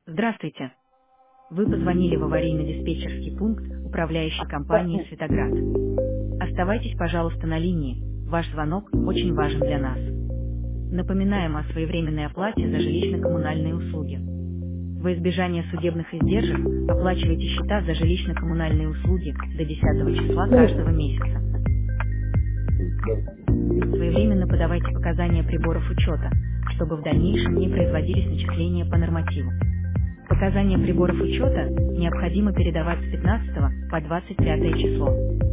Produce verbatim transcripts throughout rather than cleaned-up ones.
Здравствуйте. Вы позвонили в аварийно-диспетчерский пункт управляющей компании «Светоград». Оставайтесь, пожалуйста, на линии. Ваш звонок очень важен для нас. Напоминаем о своевременной оплате за жилищно-коммунальные услуги. Во избежание судебных издержек оплачивайте счета за жилищно-коммунальные услуги до десятого числа каждого месяца. Своевременно подавайте показания приборов учета, чтобы в дальнейшем не производились начисления по нормативу. Показания приборов учета необходимо передавать с пятнадцатого по двадцать пятое число.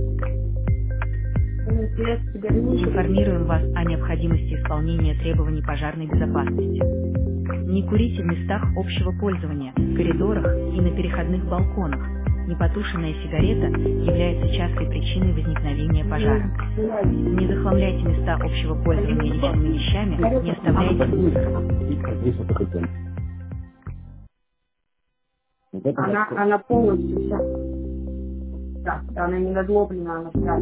Информируем вас о необходимости исполнения требований пожарной безопасности. Не курите в местах общего пользования, в коридорах и на переходных балконах. Непотушенная сигарета является частой причиной возникновения пожара. Не захламляйте места общего пользования личными вещами, не оставляйте мусор. Она, она полностью вся, да, да, она не надлоблена, она вся.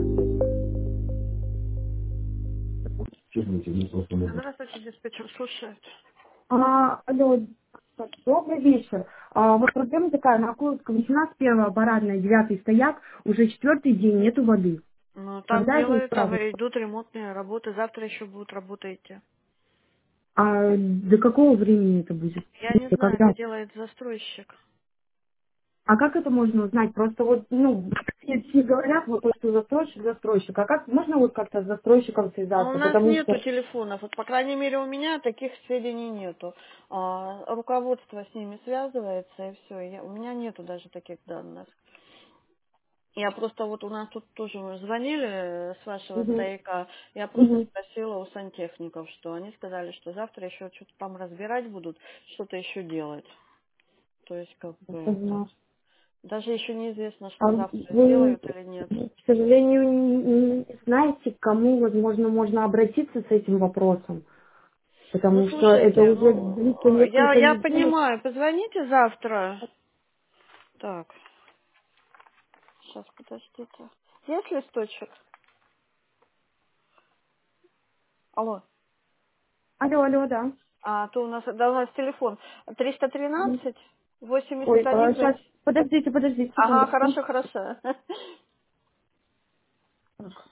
Здравствуйте, диспетчер, слушает. А, алло, так, добрый вечер. А, вот проблема такая, на Окуловском восемнадцать, первая баранная, девятый стоят, уже четвертый день нету воды. Ну, там Когда это делают, там исправить? идут ремонтные работы, завтра еще будут работаете. А до какого времени это будет? Я не знаю, Когда? это делает застройщик. А как это можно узнать? Просто вот, ну, все, все говорят, вот то, что застройщик, застройщик. А как можно вот как-то с застройщиком Но у связаться? нас Потому нету что... телефонов, вот, по крайней мере, у меня таких сведений нету. А, руководство с ними связывается, и все. У меня нету даже таких данных. Я просто вот у нас тут тоже мы звонили э, с вашего Угу. стояка, я просто Угу. спросила у сантехников, что они сказали, что завтра еще что-то там разбирать будут, что-то еще делать. То есть как бы это... Даже еще неизвестно, А что завтра вы, сделают или нет. к сожалению, не не знаете, к кому, возможно, можно обратиться с этим вопросом? Ну, Потому что это слушайте, уже ну, длится я, несколько я недель. понимаю, позвоните завтра. Так, сейчас, подождите. Есть листочек? Алло. Алло, алло, да. А, то у нас, да, у нас телефон триста Мгм. тринадцать Ой, восемьдесят один. сейчас, подождите, подождите, Ага, секундочку. хорошо, хорошо. Так,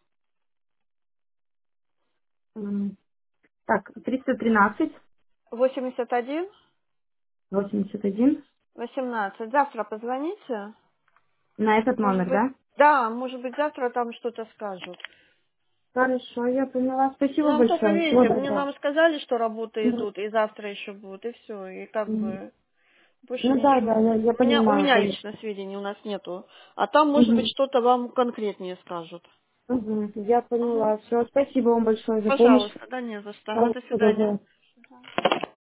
м, так, триста тринадцать, восемьдесят один восемьдесят один. восемнадцать. Завтра позвоните. На этот Может номер, быть, да? да, может быть, завтра там что-то скажут. Хорошо, я поняла. Спасибо Нам только, большое. Всего видите, мне доброго. нам сказали, что работы Мгм. идут, и завтра еще будут, и все. И как Мгм. бы больше Ну да, да, ничего. я, я У меня, у понимаю, меня конечно. лично сведений у нас нету. А там, может быть, Мгм. что-то вам конкретнее скажут. Мгм. Я Ага. поняла. Все, спасибо вам большое за помощь. Пожалуйста, да не за что. Ага, Всего до свидания. доброго.